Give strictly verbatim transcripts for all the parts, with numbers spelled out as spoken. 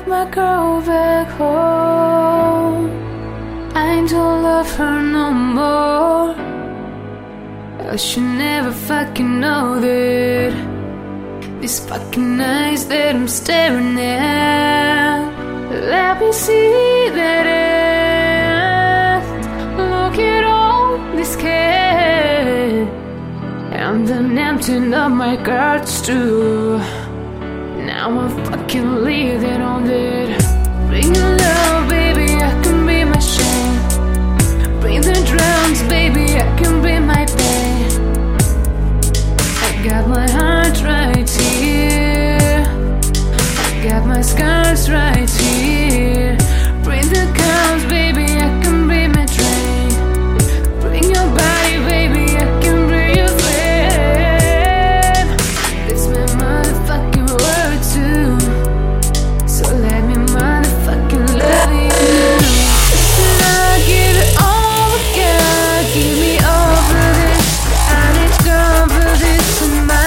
take my girl back home. I don't love her no more. I should never fucking know that these fucking eyes that I'm staring at, let me see that ass. Look at all this cat, and then emptying up my guards too. Now I'm fucking leaving on that. Bring your love, baby, I can be my shame. Bring the drums, baby, I can bring my pain. I got my heart right here, I got my scars right here. Bring the cows, baby, I can bring my train. Bring your body, baby, I can bring your flame. This my motherfucking word too, so let me motherfucking love you. Listen, I give it all I got. Give me all for this, I need come for this to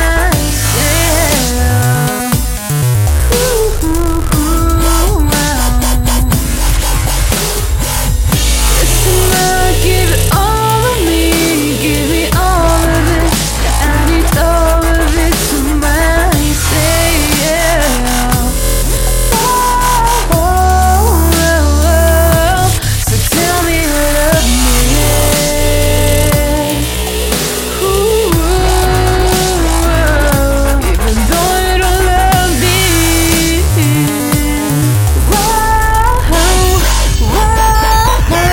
myself. Ooh, ooh, ooh, wow. Listen, I give it all of me. Give me all of this, I need all of this to myself. Oh, oh, oh, oh. So tell me you love me. Ooh, even though you don't love me. Whoa, whoa.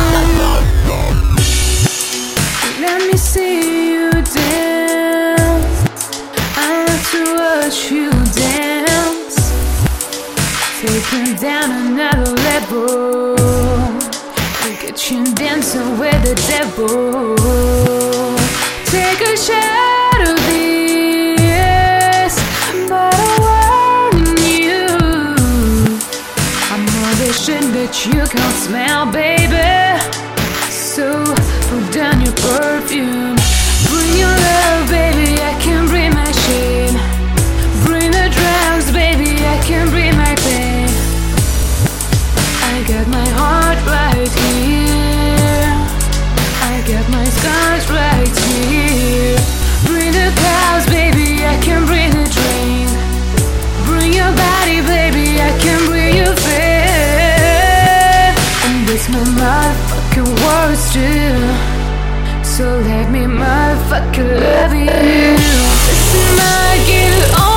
Let me see you dance. I like to watch you dance. Taking down another level, get you dancing with the devil. Take a shot of this, but I'm warning you, I'm all the shit that you can't smell, baby. So put down your perfume. Bring your love, baby, I can bring my shame. Bring the drugs, baby, I can bring my pain. I got my heart right here, I got my scars right here. Bring the cows, baby, I can bring the train. Bring your body, baby, I can bring your fame. And this my motherfucking words too, so let me motherfucking love you. Listen, I give it all